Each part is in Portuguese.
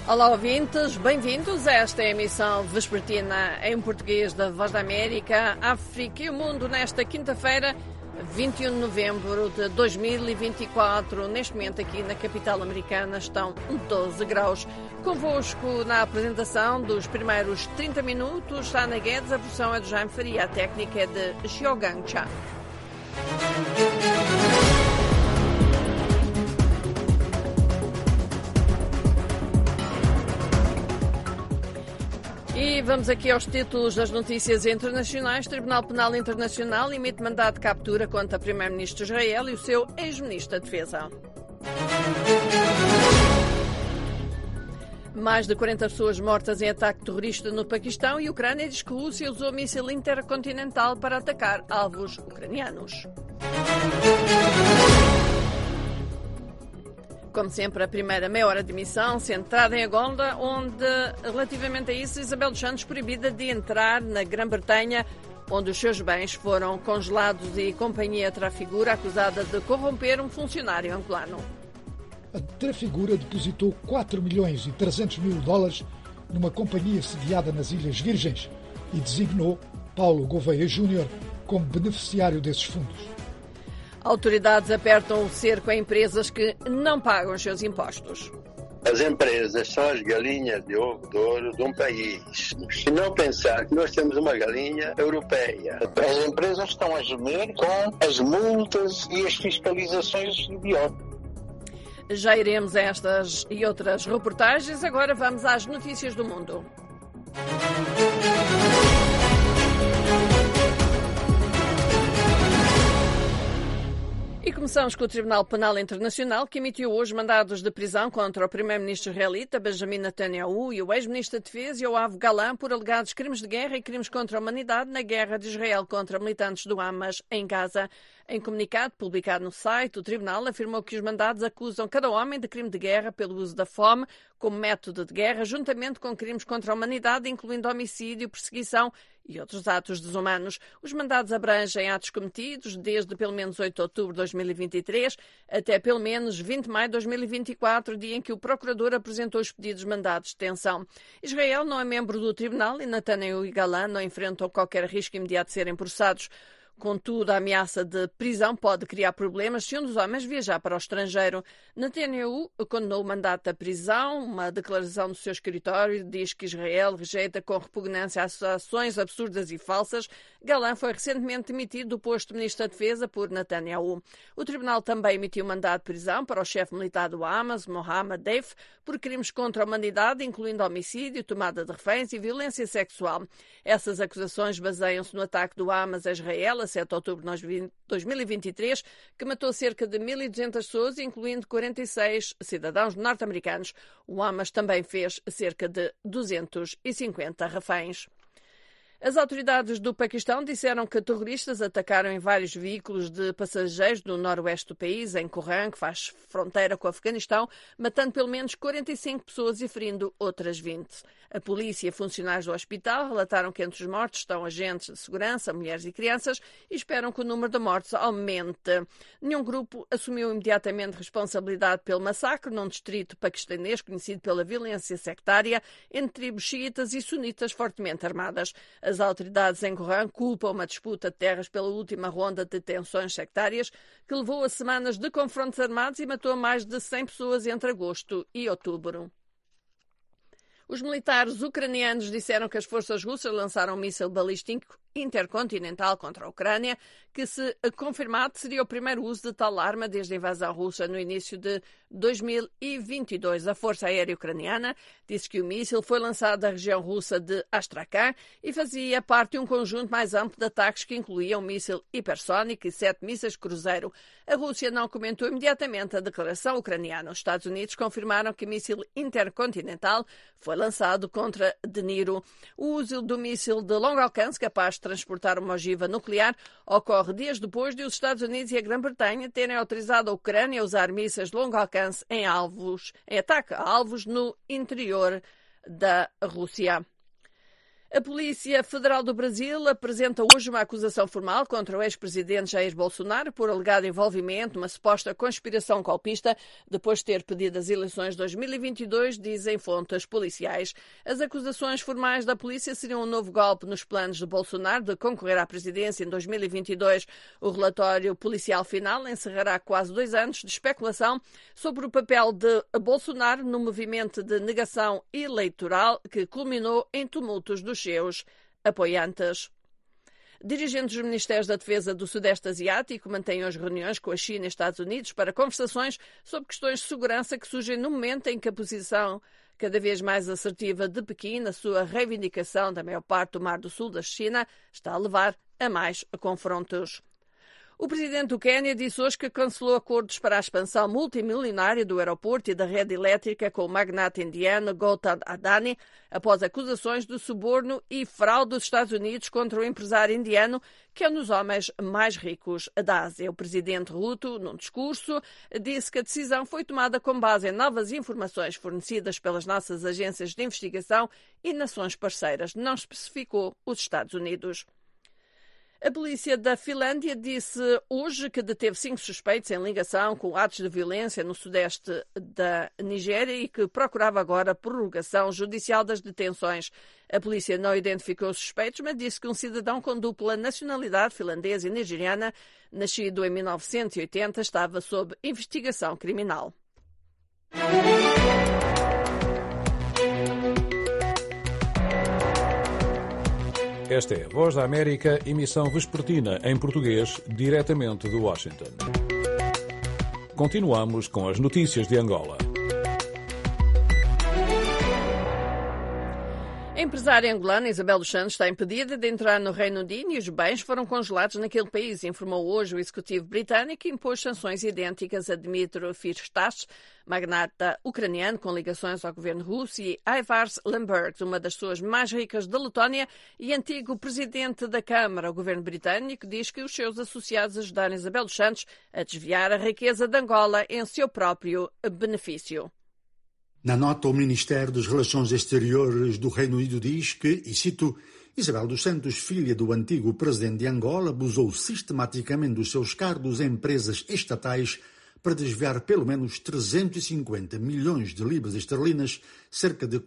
Olá, ouvintes, bem-vindos a esta emissão vespertina em português da Voz da América, África e o Mundo nesta quinta-feira, 21 de novembro de 2024. Neste momento aqui na capital americana estão 12 graus. Convosco na apresentação dos primeiros 30 minutos, Ana Guedes, a produção é de Jaime Faria, a técnica é de Xiaogang Chan. E vamos aqui aos títulos das notícias internacionais. O Tribunal Penal Internacional emite mandado de captura contra o Primeiro-Ministro de Israel e o seu ex-ministro da Defesa. Mais de 40 pessoas mortas em ataque terrorista no Paquistão e a Ucrânia diz que a Rússia usou míssil intercontinental para atacar alvos ucranianos. Como sempre, a primeira meia hora de emissão centrada em Angola, onde, relativamente a isso, Isabel dos Santos proibida de entrar na Grã-Bretanha, onde os seus bens foram congelados e companhia Trafigura acusada de corromper um funcionário angolano. A Trafigura depositou 4 milhões e 300 mil dólares numa companhia sediada nas Ilhas Virgens e designou Paulo Gouveia Júnior como beneficiário desses fundos. Autoridades apertam o cerco a empresas que não pagam os seus impostos. As empresas são as galinhas de ovo de ouro de um país. E não pensar que nós temos uma galinha europeia. As empresas estão a gemer com as multas e as fiscalizações idiotas. Já iremos a estas e outras reportagens. Agora vamos às notícias do mundo. E começamos com o Tribunal Penal Internacional, que emitiu hoje mandados de prisão contra o primeiro-ministro israelita Benjamin Netanyahu e o ex-ministro da Defesa Yoav Gallant por alegados crimes de guerra e crimes contra a humanidade na guerra de Israel contra militantes do Hamas em Gaza. Em comunicado publicado no site, o Tribunal afirmou que os mandados acusam cada homem de crime de guerra pelo uso da fome como método de guerra, juntamente com crimes contra a humanidade, incluindo homicídio, perseguição e outros atos desumanos. Os mandados abrangem atos cometidos desde pelo menos 8 de outubro de 2023 até pelo menos 20 de maio de 2024, dia em que o procurador apresentou os pedidos de mandados de detenção. Israel não é membro do Tribunal e Netanyahu e Gallant não enfrentam qualquer risco imediato de serem processados. Contudo, a ameaça de prisão pode criar problemas se um dos homens viajar para o estrangeiro. Netanyahu condenou o mandato da prisão. Uma declaração do seu escritório diz que Israel rejeita com repugnância as ações absurdas e falsas. Gallant foi recentemente demitido do posto de ministro da Defesa por Netanyahu. O tribunal também emitiu mandato de prisão para o chefe militar do Hamas, Mohammad Deif, por crimes contra a humanidade, incluindo homicídio, tomada de reféns e violência sexual. Essas acusações baseiam-se no ataque do Hamas a Israel, a 7 de outubro de 2023, que matou cerca de 1.200 pessoas, incluindo 46 cidadãos norte-americanos. O Hamas também fez cerca de 250 reféns. As autoridades do Paquistão disseram que terroristas atacaram em vários veículos de passageiros do noroeste do país, em Kuran, que faz fronteira com o Afeganistão, matando pelo menos 45 pessoas e ferindo outras 20. A polícia e funcionários do hospital relataram que entre os mortos estão agentes de segurança, mulheres e crianças, e esperam que o número de mortos aumente. Nenhum grupo assumiu imediatamente responsabilidade pelo massacre num distrito paquistanês conhecido pela violência sectária entre tribos xiitas e sunitas fortemente armadas. As autoridades em Kuran culpam uma disputa de terras pela última ronda de tensões sectárias que levou a semanas de confrontos armados e matou mais de 100 pessoas entre agosto e outubro. Os militares ucranianos disseram que as forças russas lançaram um míssil balístico intercontinental contra a Ucrânia, que, se confirmado, seria o primeiro uso de tal arma desde a invasão russa no início de 2022. A Força Aérea Ucraniana disse que o míssil foi lançado da região russa de Astrakhan e fazia parte de um conjunto mais amplo de ataques que incluía um míssil hipersónico e 7 mísseis cruzeiro. A Rússia não comentou imediatamente a declaração ucraniana. Os Estados Unidos confirmaram que o míssil intercontinental foi lançado contra Dnipro. O uso do míssil de longo alcance, capaz de transportar uma ogiva nuclear, ocorre dias depois de os Estados Unidos e a Grã-Bretanha terem autorizado a Ucrânia a usar mísseis de longo alcance em ataque a alvos no interior da Rússia. A Polícia Federal do Brasil apresenta hoje uma acusação formal contra o ex-presidente Jair Bolsonaro por alegado envolvimento numa suposta conspiração golpista depois de ter pedido as eleições de 2022, dizem fontes policiais. As acusações formais da polícia seriam um novo golpe nos planos de Bolsonaro de concorrer à presidência em 2022. O relatório policial final encerrará quase 2 anos de especulação sobre o papel de Bolsonaro no movimento de negação eleitoral que culminou em tumultos dos seus apoiantes. Dirigentes dos Ministérios da Defesa do Sudeste Asiático mantêm hoje reuniões com a China e Estados Unidos para conversações sobre questões de segurança que surgem no momento em que a posição cada vez mais assertiva de Pequim na sua reivindicação da maior parte do Mar do Sul da China está a levar a mais confrontos. O presidente do Quênia disse hoje que cancelou acordos para a expansão multimilionária do aeroporto e da rede elétrica com o magnata indiano Gautam Adani, após acusações de suborno e fraude dos Estados Unidos contra o empresário indiano, que é um dos homens mais ricos da Ásia. O presidente Ruto, num discurso, disse que a decisão foi tomada com base em novas informações fornecidas pelas nossas agências de investigação e nações parceiras. Não especificou os Estados Unidos. A polícia da Finlândia disse hoje que deteve 5 suspeitos em ligação com atos de violência no sudeste da Nigéria e que procurava agora a prorrogação judicial das detenções. A polícia não identificou os suspeitos, mas disse que um cidadão com dupla nacionalidade finlandesa e nigeriana, nascido em 1980, estava sob investigação criminal. Esta é a Voz da América, emissão vespertina em português, diretamente de Washington. Continuamos com as notícias de Angola. A empresária angolana Isabel dos Santos está impedida de entrar no Reino Unido e os bens foram congelados naquele país, informou hoje o executivo britânico e impôs sanções idênticas a Dmitry Firtash, magnata ucraniano com ligações ao governo russo, e Ivars Lembergs, uma das pessoas mais ricas da Letónia e antigo presidente da Câmara. O governo britânico diz que os seus associados ajudaram Isabel dos Santos a desviar a riqueza de Angola em seu próprio benefício. Na nota, o Ministério das Relações Exteriores do Reino Unido diz que, e cito, Isabel dos Santos, filha do antigo presidente de Angola, abusou sistematicamente dos seus cargos em empresas estatais para desviar pelo menos 350 milhões de libras esterlinas, cerca de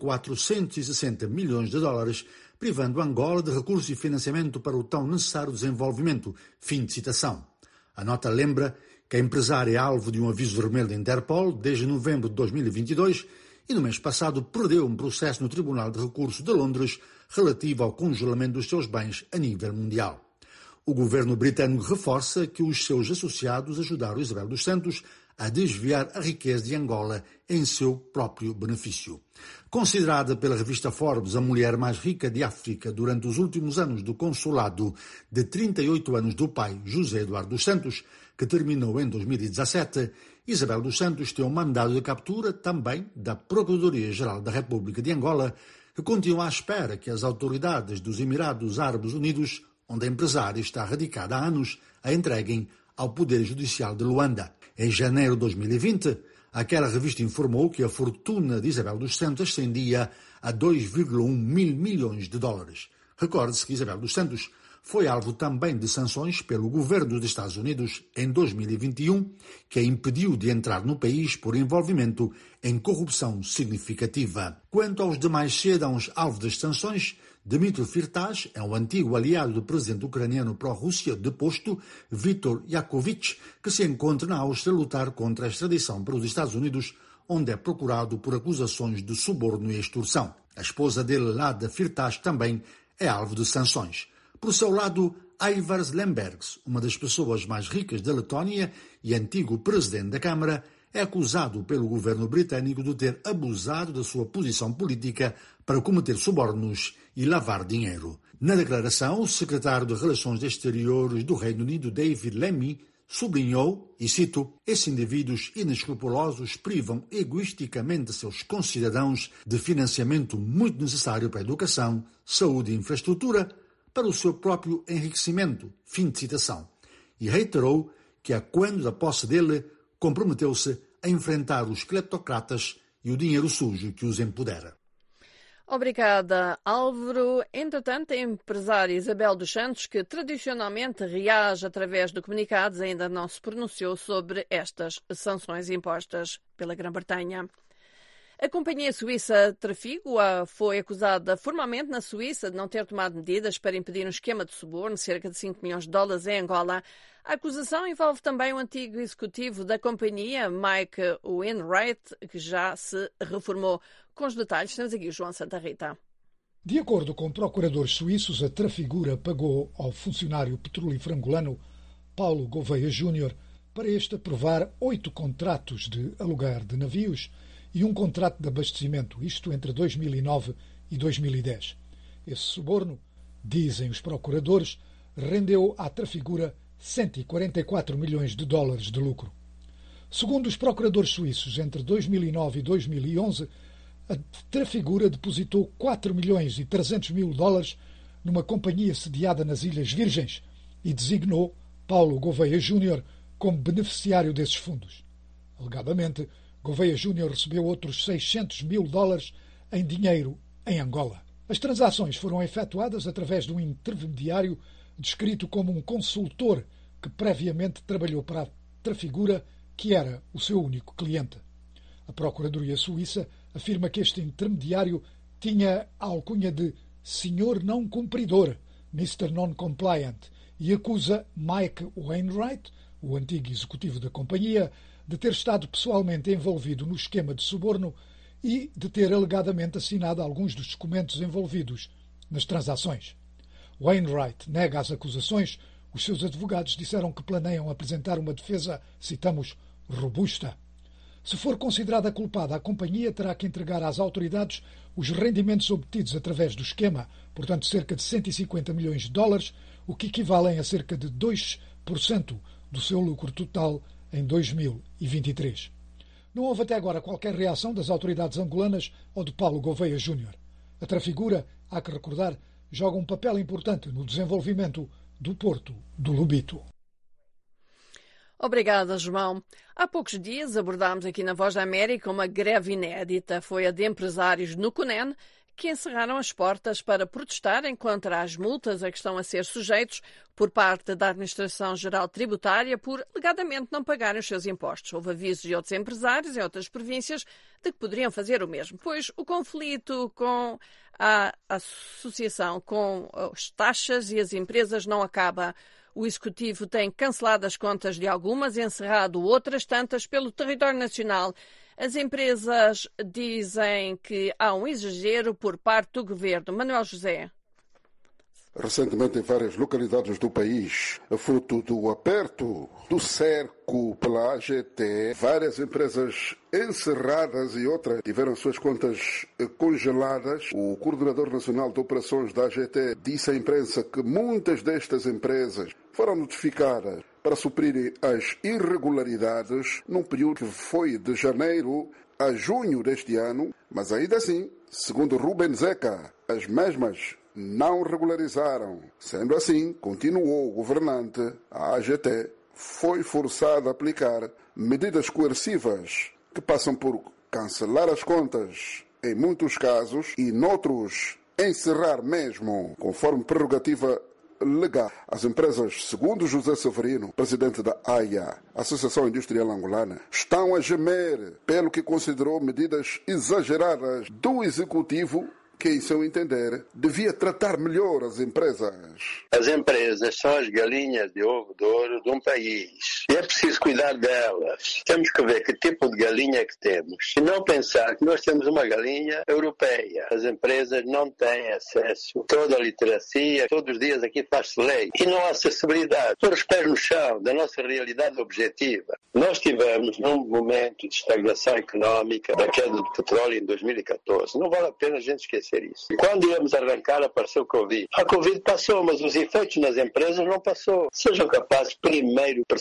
460 milhões de dólares, privando Angola de recursos e financiamento para o tão necessário desenvolvimento. Fim de citação. A nota lembra que a empresária é alvo de um aviso vermelho da Interpol desde novembro de 2022 e no mês passado perdeu um processo no Tribunal de Recursos de Londres relativo ao congelamento dos seus bens a nível mundial. O governo britânico reforça que os seus associados ajudaram Isabel dos Santos a desviar a riqueza de Angola em seu próprio benefício. Considerada pela revista Forbes a mulher mais rica de África durante os últimos anos do consulado de 38 anos do pai, José Eduardo dos Santos, que terminou em 2017, Isabel dos Santos tem um mandado de captura também da Procuradoria-Geral da República de Angola, que continua à espera que as autoridades dos Emirados Árabes Unidos, onde a empresária está radicada há anos, a entreguem ao Poder Judicial de Luanda. Em janeiro de 2020, aquela revista informou que a fortuna de Isabel dos Santos ascendia a 2,1 mil milhões de dólares. Recorde-se que Isabel dos Santos foi alvo também de sanções pelo governo dos Estados Unidos em 2021, que a impediu de entrar no país por envolvimento em corrupção significativa. Quanto aos demais cidadãos alvo das sanções, Dmitry Firtash é um antigo aliado do presidente ucraniano pró-Rússia deposto, Viktor Yanukovych, que se encontra na Áustria a lutar contra a extradição para os Estados Unidos, onde é procurado por acusações de suborno e extorsão. A esposa dele, Lada Firtash, também é alvo de sanções. Por seu lado, Ivars Lembergs, uma das pessoas mais ricas da Letónia e antigo presidente da Câmara, é acusado pelo governo britânico de ter abusado da sua posição política para cometer subornos e lavar dinheiro. Na declaração, o secretário de Relações Exteriores do Reino Unido, David Lammy, sublinhou, e cito, esses indivíduos inescrupulosos privam egoisticamente seus concidadãos de financiamento muito necessário para a educação, saúde e infraestrutura, para o seu próprio enriquecimento, fim de citação, e reiterou que, a quando da posse dele, comprometeu-se a enfrentar os cleptocratas e o dinheiro sujo que os empodera. Obrigada, Álvaro. Entretanto, a empresária Isabel dos Santos, que tradicionalmente reage através de comunicados, ainda não se pronunciou sobre estas sanções impostas pela Grã-Bretanha. A companhia suíça Trafigo foi acusada formalmente na Suíça de não ter tomado medidas para impedir um esquema de suborno, cerca de 5 milhões de dólares em Angola. A acusação envolve também o antigo executivo da companhia, Mike Wainwright, que já se reformou. Com os detalhes, temos aqui o João Santa Rita. De acordo com procuradores suíços, a Trafigura pagou ao funcionário petrolífero angolano Paulo Gouveia Júnior para este aprovar 8 contratos de aluguer de navios e um contrato de abastecimento, isto entre 2009 e 2010. Esse suborno, dizem os procuradores, rendeu à Trafigura 144 milhões de dólares de lucro. Segundo os procuradores suíços, entre 2009 e 2011, a Trafigura depositou 4 milhões e 300 mil dólares numa companhia sediada nas Ilhas Virgens e designou Paulo Gouveia Júnior como beneficiário desses fundos. Alegadamente, Gouveia Júnior recebeu outros 600 mil dólares em dinheiro em Angola. As transações foram efetuadas através de um intermediário descrito como um consultor que previamente trabalhou para a Trafigura, que era o seu único cliente. A Procuradoria Suíça afirma que este intermediário tinha a alcunha de Senhor Não Cumpridor, Mr. Non-Compliant, e acusa Mike Wainwright, o antigo executivo da companhia, de ter estado pessoalmente envolvido no esquema de suborno e de ter alegadamente assinado alguns dos documentos envolvidos nas transações. Wainwright nega as acusações. Os seus advogados disseram que planeiam apresentar uma defesa, citamos, robusta. Se for considerada culpada, a companhia terá que entregar às autoridades os rendimentos obtidos através do esquema, portanto cerca de 150 milhões de dólares, o que equivalem a cerca de 2% do seu lucro total em 2023. Não houve até agora qualquer reação das autoridades angolanas ou de Paulo Gouveia Júnior. A Trafigura, há que recordar, joga um papel importante no desenvolvimento do Porto do Lobito. Obrigada, João. Há poucos dias abordámos aqui na Voz da América uma greve inédita. Foi a de empresários no CUNEN, que encerraram as portas para protestarem contra as multas a que estão a ser sujeitos por parte da Administração Geral Tributária por, alegadamente, não pagarem os seus impostos. Houve avisos de outros empresários em outras províncias de que poderiam fazer o mesmo, pois o conflito com a associação com as taxas e as empresas não acaba. O Executivo tem cancelado as contas de algumas e encerrado outras tantas pelo território nacional. As empresas dizem que há um exagero por parte do governo. Manuel José. Recentemente, em várias localidades do país, fruto do aperto do cerco pela AGT, várias empresas encerradas e outras tiveram suas contas congeladas. O coordenador nacional de operações da AGT disse à imprensa que muitas destas empresas foram notificadas para suprirem as irregularidades num período que foi de janeiro a junho deste ano, mas ainda assim, segundo Rubem Zeca, as mesmas não regularizaram. Sendo assim, continuou o governante, a AGT, foi forçada a aplicar medidas coercivas que passam por cancelar as contas em muitos casos e, noutros, encerrar mesmo, conforme prerrogativa legal. As empresas, segundo José Severino, presidente da AIA, Associação Industrial Angolana, estão a gemer pelo que considerou medidas exageradas do Executivo, que, em seu entender, devia tratar melhor as empresas. As empresas são as galinhas de ovo de ouro de um país. E é preciso cuidar delas. Temos que ver que tipo de galinha que temos. E não pensar que nós temos uma galinha europeia. As empresas não têm acesso a toda a literacia. Todos os dias aqui faz-se lei. E não há acessibilidade. Pôr os pés no chão da nossa realidade objetiva. Nós tivemos num momento de estagnação económica da queda do petróleo em 2014. Não vale a pena a gente esquecer isso. E quando íamos arrancar, apareceu o Covid. A Covid passou, mas os efeitos nas empresas não passou. Sejam capazes, primeiro, de persuadir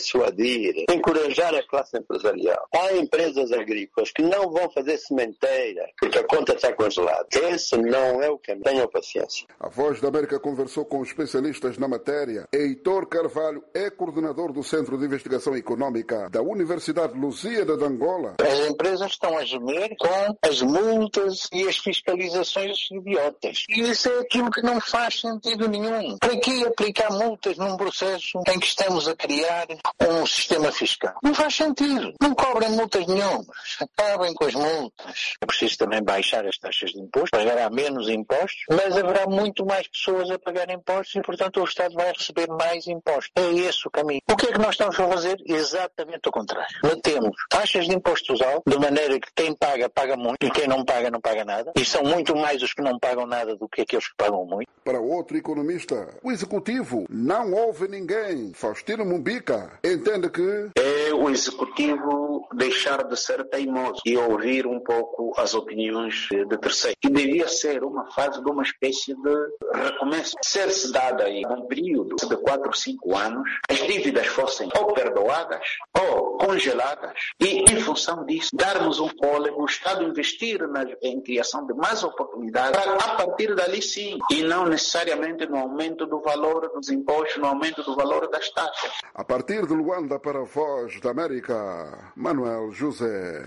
ouvir, encorajar a classe empresarial. Há empresas agrícolas que não vão fazer sementeira porque a conta está congelada. Esse não é o caminho. Tenham paciência. A Voz da América conversou com especialistas na matéria. Heitor Carvalho é coordenador do Centro de Investigação Econômica da Universidade Lusíada de Angola. As empresas estão a gemer com as multas e as fiscalizações idiotas. E isso é aquilo que não faz sentido nenhum. Para que aplicar multas num processo em que estamos a criar um sistema fiscal? Não faz sentido. Não cobrem multas nenhumas. Acabem com as multas. É preciso também baixar as taxas de imposto, pagará menos impostos, mas haverá muito mais pessoas a pagar impostos e, portanto, o Estado vai receber mais impostos. É esse o caminho. O que é que nós estamos a fazer? Exatamente o contrário. Metemos taxas de impostos altos, de maneira que quem paga, paga muito, e quem não paga nada. E são muito mais os que não pagam nada do que aqueles que pagam muito. Para outro economista, o Executivo não ouve ninguém. Faustino Mumbica entende que é o Executivo deixar de ser teimoso e ouvir um pouco as opiniões de terceiros. Que devia ser uma fase de uma espécie de recomeço. Ser-se dada aí um período de 4 ou 5 anos, as dívidas fossem ou perdoadas ou congeladas e, em função disso, darmos um fôlego, o Estado investir em criação de mais oportunidades para, a partir dali sim, e não necessariamente no aumento do valor dos impostos, no aumento do valor das taxas. A partir de Luanda para a Voz da América, Manuel José.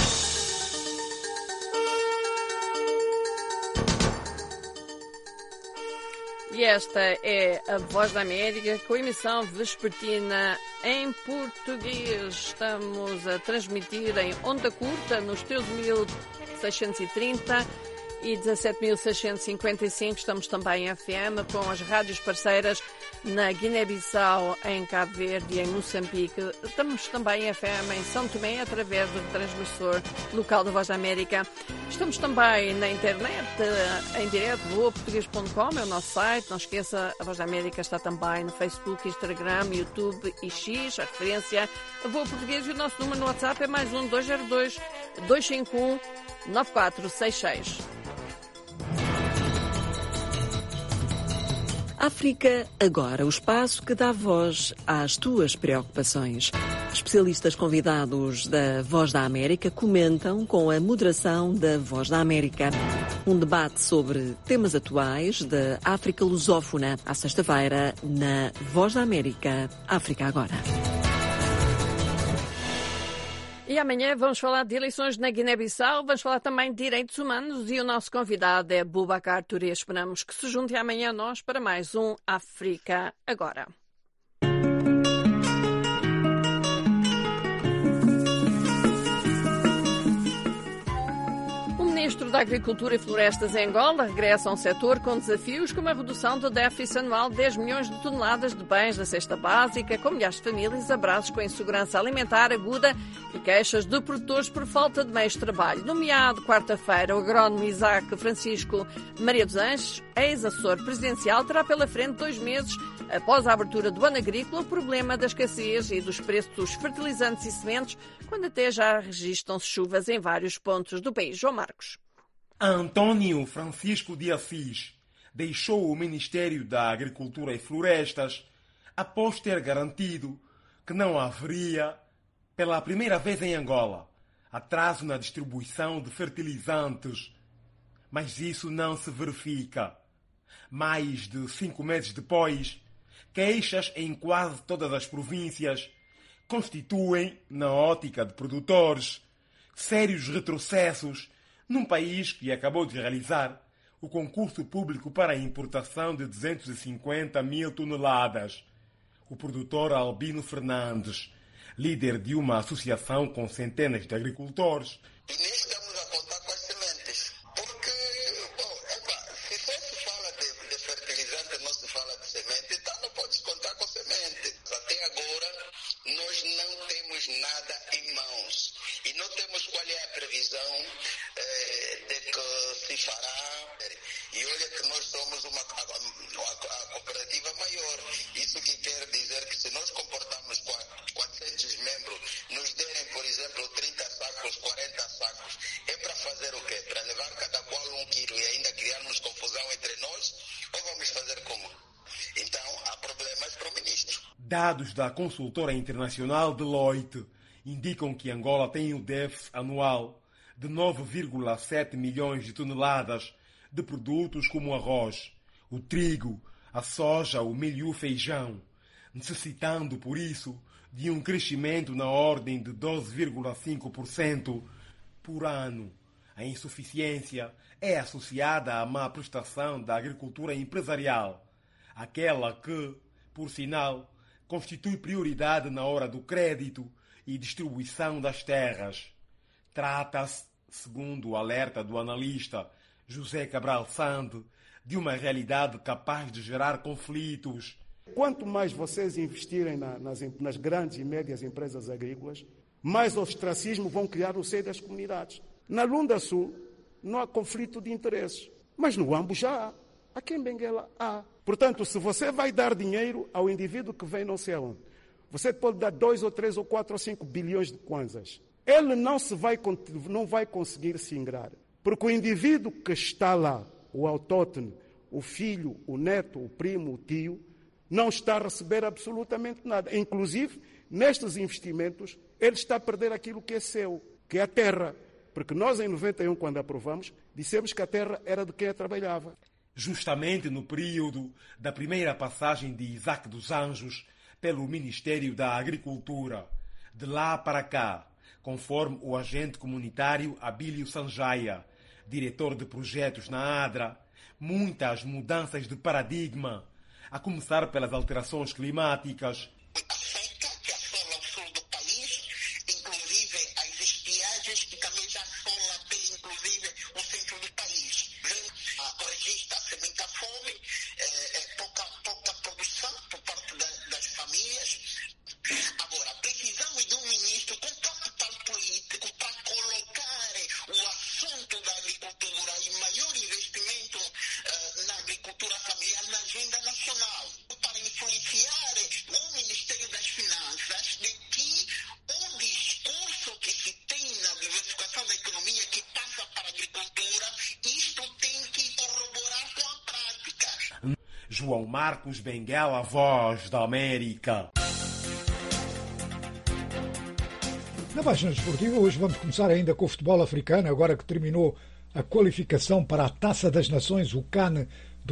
E esta é a Voz da América, com emissão vespertina em português. Estamos a transmitir em onda curta nos 13.630 e 17.655. Estamos também em FM com as rádios parceiras na Guiné-Bissau, em Cabo Verde e em Moçambique. Estamos também em FM em São Tomé, através do transmissor local da Voz da América. Estamos também na internet, em direto, voaportuguês.com, é o nosso site. Não esqueça, a Voz da América está também no Facebook, Instagram, YouTube e X, a referência a Voa Português. E o nosso número no WhatsApp é mais 202-251-9466. África Agora, o espaço que dá voz às tuas preocupações. Especialistas convidados da Voz da América comentam com a moderação da Voz da América. Um debate sobre temas atuais da África lusófona, à sexta-feira, na Voz da América, África Agora. E amanhã vamos falar de eleições na Guiné-Bissau, vamos falar também de direitos humanos e o nosso convidado é Boubacar Touré. Esperamos que se junte amanhã a nós para mais um África Agora. O Ministro da Agricultura e Florestas em Angola regressa a um setor com desafios como a redução do déficit anual de 10 milhões de toneladas de bens da cesta básica, com milhares de famílias abraços com a insegurança alimentar aguda e queixas de produtores por falta de meios de trabalho. Nomeado quarta-feira, o agrónomo Isaac Francisco Maria dos Anjos, ex-assessor presidencial, terá pela frente 2 meses após a abertura do ano agrícola o problema da escassez e dos preços dos fertilizantes e sementes, quando até já registram-se chuvas em vários pontos do país. João Marcos. António Francisco de Assis deixou o Ministério da Agricultura e Florestas após ter garantido que não haveria, pela primeira vez em Angola, atraso na distribuição de fertilizantes. Mas isso não se verifica. Mais de 5 meses depois, queixas em quase todas as províncias constituem, na ótica de produtores, sérios retrocessos num país que acabou de realizar o concurso público para a importação de 250 mil toneladas. O produtor Albino Fernandes, líder de uma associação com centenas de agricultores, Dados da consultora internacional Deloitte indicam que Angola tem um déficit anual de 9,7 milhões de toneladas de produtos como o arroz, o trigo, a soja, o milho e o feijão, necessitando, por isso, de um crescimento na ordem de 12,5% por ano. A insuficiência é associada à má prestação da agricultura empresarial, aquela que, por sinal, constitui prioridade na hora do crédito e distribuição das terras. Trata-se, segundo o alerta do analista José Cabral Sande, de uma realidade capaz de gerar conflitos. Quanto mais vocês investirem nas grandes e médias empresas agrícolas, mais ostracismo vão criar no seio das comunidades. Na Lunda Sul não há conflito de interesses, mas no Ambo já há. Aqui em Benguela há. Portanto, se você vai dar dinheiro ao indivíduo que vem não sei aonde, você pode dar 2 ou 3 ou 4 ou 5 bilhões de kwanzas. Ele não vai conseguir se ingrar, porque o indivíduo que está lá, o autóctone, o filho, o neto, o primo, o tio, não está a receber absolutamente nada. Inclusive, nestes investimentos, ele está a perder aquilo que é seu, que é a terra. Porque nós, em 91, quando aprovamos, dissemos que a terra era de quem a trabalhava. Justamente no período da primeira passagem de Isaac dos Anjos pelo Ministério da Agricultura, de lá para cá, conforme o agente comunitário Abílio Sanjaya, diretor de projetos na ADRA, muitas mudanças de paradigma, a começar pelas alterações climáticas. A seca que assola o sul do país, inclusive as estiagens que também já assola bem, inclusive, o centro do país. Registra-se muita fome, pouca produção por parte das famílias. Agora, precisamos de um ministro com capital político para colocar o assunto da agricultura e maior investimento na agricultura familiar na agenda nacional, para influenciar o Ministério das Finanças de que o discurso que se tem na diversificação da economia que passa para a agricultura, isto tem que corroborar com a prática. João Marcos Benguela, Voz da América. Na página desportiva, hoje vamos começar ainda com o futebol africano, agora que terminou a qualificação para a Taça das Nações, o CAN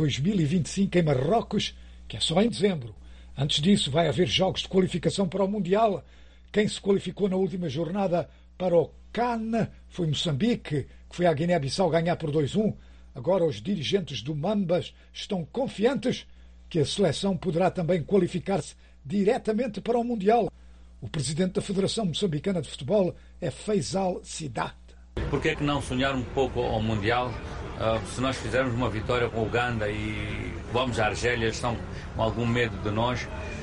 2025 em Marrocos, que é só em dezembro. Antes disso, vai haver jogos de qualificação para o Mundial. Quem se qualificou na última jornada para o CAN foi Moçambique, que foi à Guiné-Bissau ganhar por 2-1. Agora os dirigentes do Mambas estão confiantes que a seleção poderá também qualificar-se diretamente para o Mundial. O presidente da Federação Moçambicana de Futebol é Faisal Sidat. Por que não sonhar um pouco ao Mundial? Se nós fizermos uma vitória com o Uganda e vamos à Argélia, estão com algum medo de nós.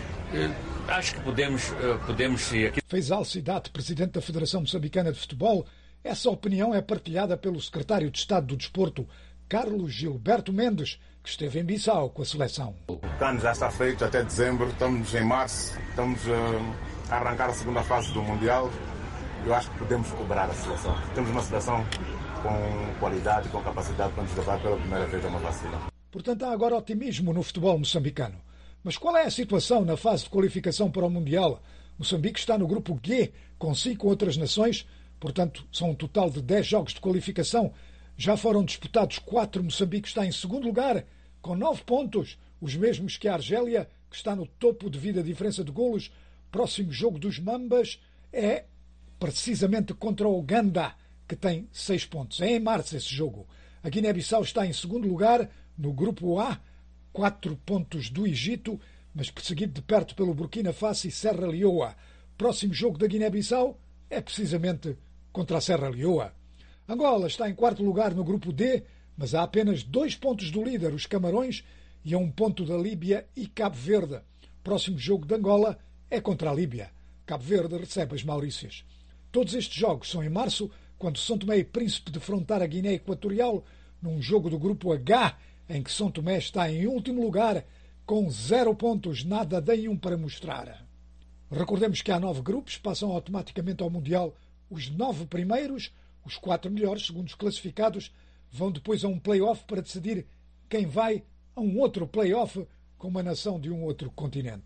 Acho que podemos sim. Faisal Sidat, presidente da Federação Moçambicana de Futebol, essa opinião é partilhada pelo secretário de Estado do Desporto, Carlos Gilberto Mendes, que esteve em Bissau com a seleção. O CAN já está feito até dezembro, estamos em março, estamos a arrancar a segunda fase do Mundial. Eu acho que podemos cobrar a seleção. Temos uma seleção com qualidade e com capacidade para nos levar pela primeira vez a uma vacina. Portanto, há agora otimismo no futebol moçambicano. Mas qual é a situação na fase de qualificação para o Mundial? Moçambique está no grupo G, com 5 outras nações, portanto, são um total de 10 jogos de qualificação. Já foram disputados 4, Moçambique está em segundo lugar, com 9 pontos, os mesmos que a Argélia, que está no topo devido à diferença de golos. Próximo jogo dos Mambas é precisamente contra o Uganda, que tem 6 pontos. É em março esse jogo. A Guiné-Bissau está em segundo lugar no grupo A, 4 pontos do Egito, mas perseguido de perto pelo Burkina Faso e Serra Leoa. Próximo jogo da Guiné-Bissau é precisamente contra a Serra Leoa. Angola está em quarto lugar no grupo D, mas há apenas 2 pontos do líder, os Camarões, e a 1 ponto da Líbia e Cabo Verde. Próximo jogo de Angola é contra a Líbia. Cabo Verde recebe as Maurícias. Todos estes jogos são em março, quando São Tomé e Príncipe defrontar a Guiné Equatorial, num jogo do grupo H, em que São Tomé está em último lugar, com 0 pontos, nada de um para mostrar. Recordemos que há 9 grupos, passam automaticamente ao Mundial os 9 primeiros, os 4 melhores, segundo os classificados, vão depois a um play-off para decidir quem vai a um outro play-off com uma nação de um outro continente.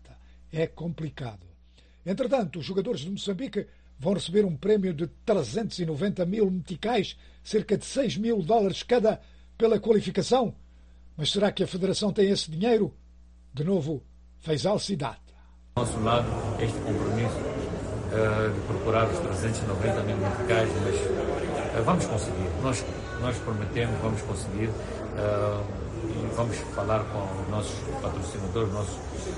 é complicado. Entretanto, os jogadores de Moçambique vão receber um prémio de 390 mil meticais, cerca de 6 mil dólares cada, pela qualificação. Mas será que a Federação tem esse dinheiro? De novo, Faisal Cidade. Do nosso lado, este compromisso de procurar os 390 mil meticais, mas vamos conseguir. Nós prometemos, vamos conseguir. E vamos falar com os nossos patrocinadores, nossos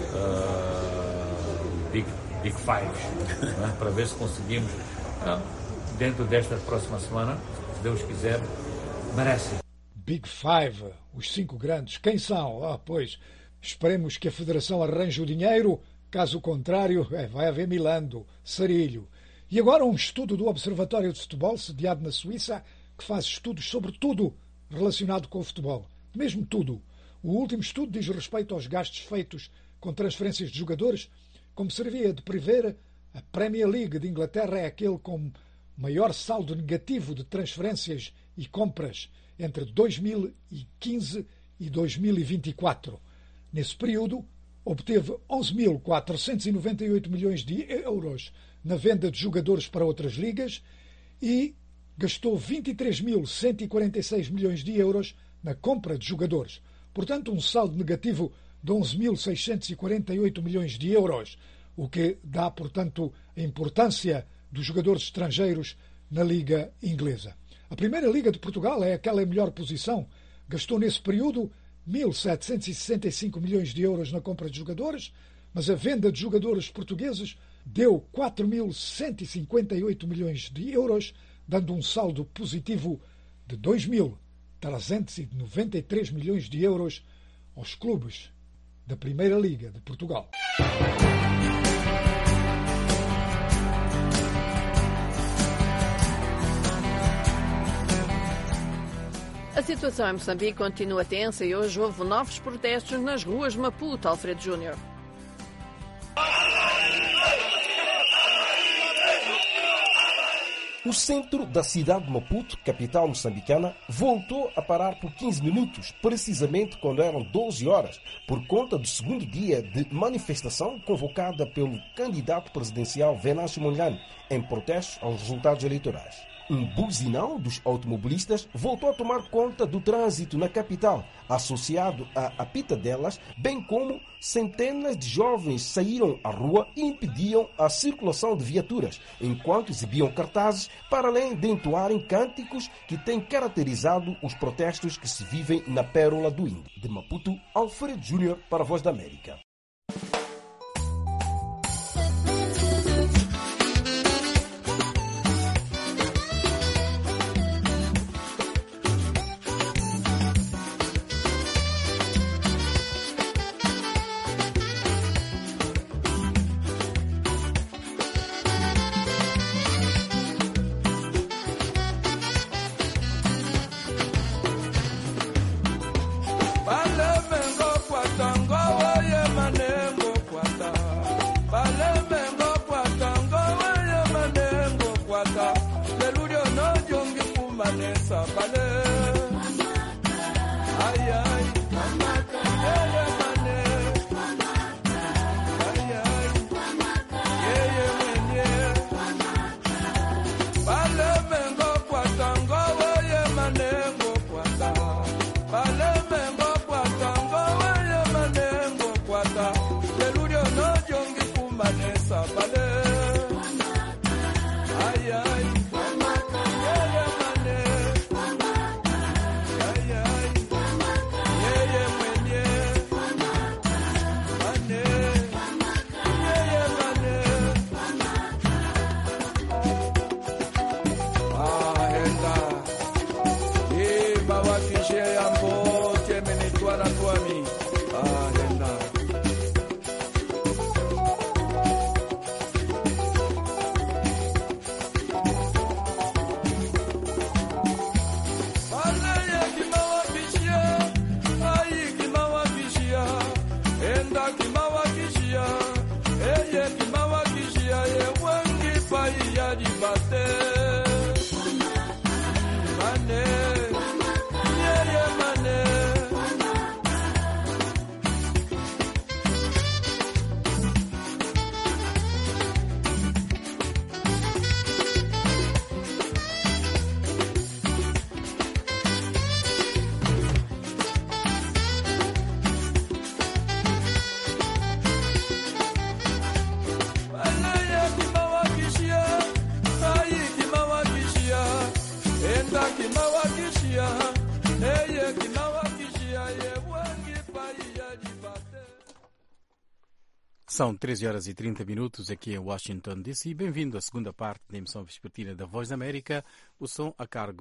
Big Fives, né, para ver se conseguimos, dentro desta próxima semana, se Deus quiser, merece. Big Five, os 5 grandes, quem são? Pois, esperemos que a Federação arranje o dinheiro, caso contrário, vai haver milando, sarilho. E agora um estudo do Observatório de Futebol, sediado na Suíça, que faz estudos sobre tudo relacionado com o futebol. Mesmo tudo. O último estudo diz respeito aos gastos feitos com transferências de jogadores. Como servia de prever, a Premier League de Inglaterra é aquele com maior saldo negativo de transferências e compras entre 2015 e 2024. Nesse período, obteve 11.498 milhões de euros na venda de jogadores para outras ligas e gastou 23.146 milhões de euros na compra de jogadores. Portanto, um saldo negativo de 11.648 milhões de euros, o que dá, portanto, a importância dos jogadores estrangeiros na Liga Inglesa. A Primeira Liga de Portugal é aquela em melhor posição. Gastou nesse período 1.765 milhões de euros na compra de jogadores, mas a venda de jogadores portugueses deu 4.158 milhões de euros, dando um saldo positivo de 2.393 milhões de euros aos clubes da Primeira Liga de Portugal. A situação em Moçambique continua tensa e hoje houve novos protestos nas ruas de Maputo, Alfredo Júnior. O centro da cidade de Maputo, capital moçambicana, voltou a parar por 15 minutos, precisamente quando eram 12 horas, por conta do segundo dia de manifestação convocada pelo candidato presidencial Venâncio Mondlane, em protestos aos resultados eleitorais. Um buzinão dos automobilistas voltou a tomar conta do trânsito na capital, associado a pitadelas, bem como centenas de jovens saíram à rua e impediam a circulação de viaturas, enquanto exibiam cartazes, para além de entoarem cânticos que têm caracterizado os protestos que se vivem na Pérola do Índio. De Maputo, Alfredo Júnior para a Voz da América. São 13h30, aqui em Washington DC. Bem-vindo à segunda parte da emissão vespertina da Voz da América. O som a cargo